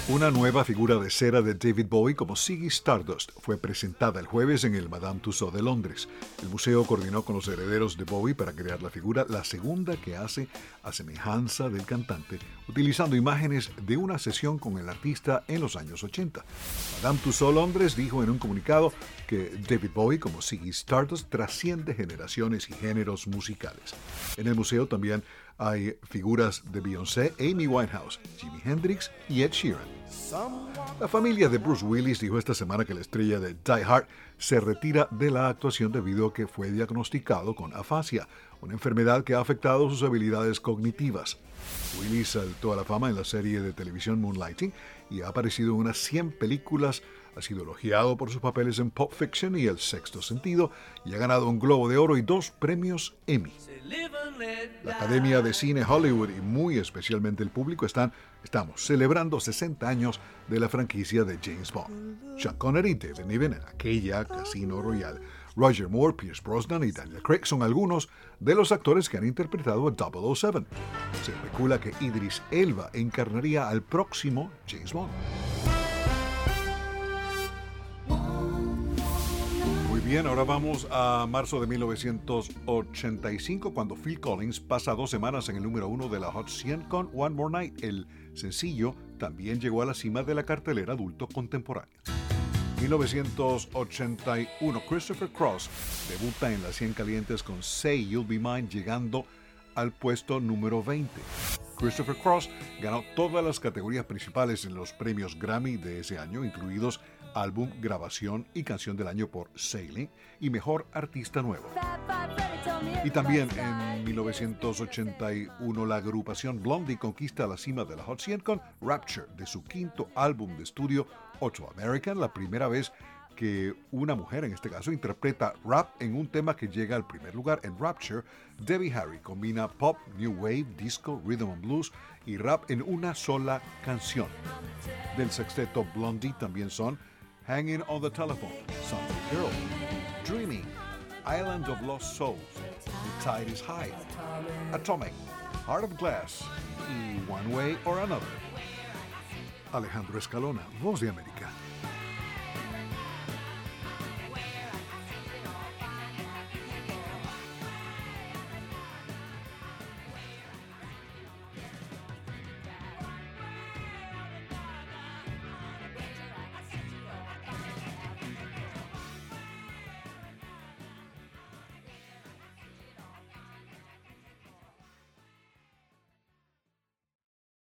Una nueva figura de cera de David Bowie como Ziggy Stardust fue presentada el jueves en el Madame Tussauds de Londres. El museo coordinó con los herederos de Bowie para crear la figura, la segunda que hace a semejanza del cantante, utilizando imágenes de una sesión con el artista en los años 80. Madame Tussauds Londres dijo en un comunicado que David Bowie como Ziggy Stardust trasciende generaciones y géneros musicales. En el museo también hay figuras de Beyoncé, Amy Winehouse, Jimi Hendrix y Ed Sheeran. La familia de Bruce Willis dijo esta semana que la estrella de Die Hard se retira de la actuación debido a que fue diagnosticado con afasia, una enfermedad que ha afectado sus habilidades cognitivas. Willis saltó a la fama en la serie de televisión Moonlighting y ha aparecido en unas 100 películas. Ha sido elogiado por sus papeles en Pulp Fiction y El Sexto Sentido y ha ganado un Globo de Oro y 2 premios Emmy. La Academia de Cine Hollywood y muy especialmente el público estamos celebrando 60 años de la franquicia de James Bond. Sean Connery y David Niven en aquella Casino Royale. Roger Moore, Pierce Brosnan y Daniel Craig son algunos de los actores que han interpretado a 007. Se especula que Idris Elba encarnaría al próximo James Bond. Bien, ahora vamos a marzo de 1985, cuando Phil Collins pasa 2 semanas en el número 1 de la Hot 100 con One More Night. El sencillo también llegó a la cima de la cartelera adulto contemporánea. 1981, Christopher Cross debuta en las 100 calientes con Say You'll Be Mine, llegando al puesto número 20. Christopher Cross ganó todas las categorías principales en los premios Grammy de ese año, incluidos Álbum, Grabación y Canción del Año por Sailing y Mejor Artista Nuevo. Y también en 1981 la agrupación Blondie conquista la cima de la Hot 100 con Rapture, de su quinto álbum de estudio Otto American, la primera vez que una mujer, en este caso, interpreta rap en un tema que llega al primer lugar. En Rapture, Debbie Harry combina pop, new wave, disco, rhythm and blues y rap en una sola canción. Del sexteto Blondie también son Hanging on the Telephone, Sunday Girl, Dreaming, Island of Lost Souls, The Tide is High, Atomic, Heart of Glass y One Way or Another. Alejandro Escalona, Voz de América.